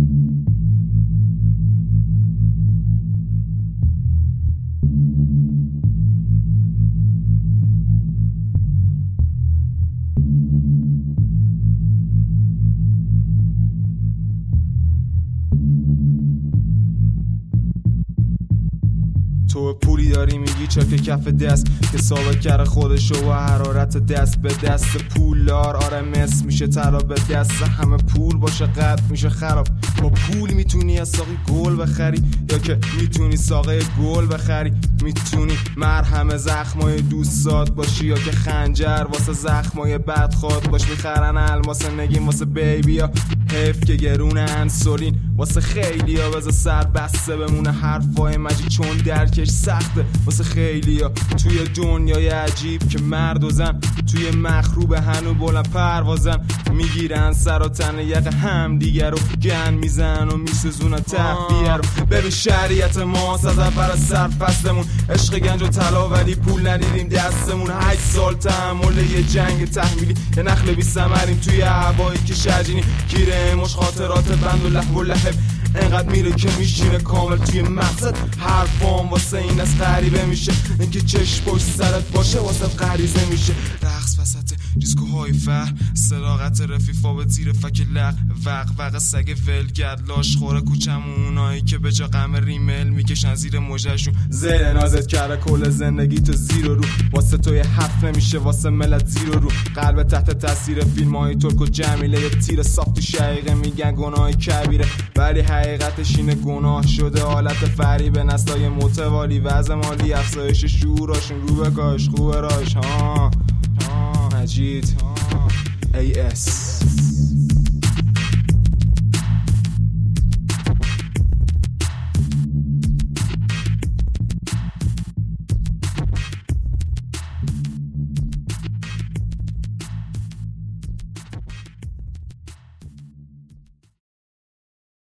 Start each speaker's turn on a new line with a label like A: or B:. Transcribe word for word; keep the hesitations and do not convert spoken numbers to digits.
A: تو پولی داری میگی چاک کف دست که ثابت کرده خودشو و حرارت دست به دست پولدار. آره مس میشه طلا به دست همه پول باشه قد میشه خراب. با پول میتونی از ساقی گل بخری یا که میتونی ساقه گل بخری. میتونی مرهم زخمای دوستات باشی یا که خنجر واسه زخمای بدخواد باش. میخرن الماس نگین واسه بیبی ها حیف که گرون انسولین واسه خیلی ها. بذار سر بسته بمونه حرفای مجید چون درکش سخته واسه خیلی ها. توی دنیای عجیب که مرد و زن توی مخروب هنو بلند پروازن میگیرن سر و تن یق هم دیگر رو گن میزن و میسزونن تحبیه رو. ببین شریعت ما از اول سرفستمون عشق گنج و طلا ولی پول ندیدیم دستمون. هشت سال تحمل یه جنگ تحمیلی یه نخل بی ثمریم توی هوایی که شجینی گیره مش خاطرات بند و لحو و لحب انقدر میره که میشینه کامل توی مقصد. حرفام واسه این از غریبه میشه اینکه چشم پشت سرت باشه واسه غریزه میشه. رقص وسط دیسکوهای فر صداقت رفیفا به زیر فک لق وق وق سگ ولگرد لاش خوره کوچمون اونایی که به جا غم ریمل میکشن زیر موجهشون. زیر نازت کرده کل زندگی تو زیر و رو واسه توی حرف نمیشه واسه ملت زیر و رو. قلب تحت تاثیر فیلم های ترک و جمیله یه تیر صاف تو شقیقه میگن گناه کبیره ولی حقیقتش اینه گناه شده حالت فریب نسلای متوالی. وضع مالی افزایش شعوراشون رو به کاش خوبه راش ها مجید ای اس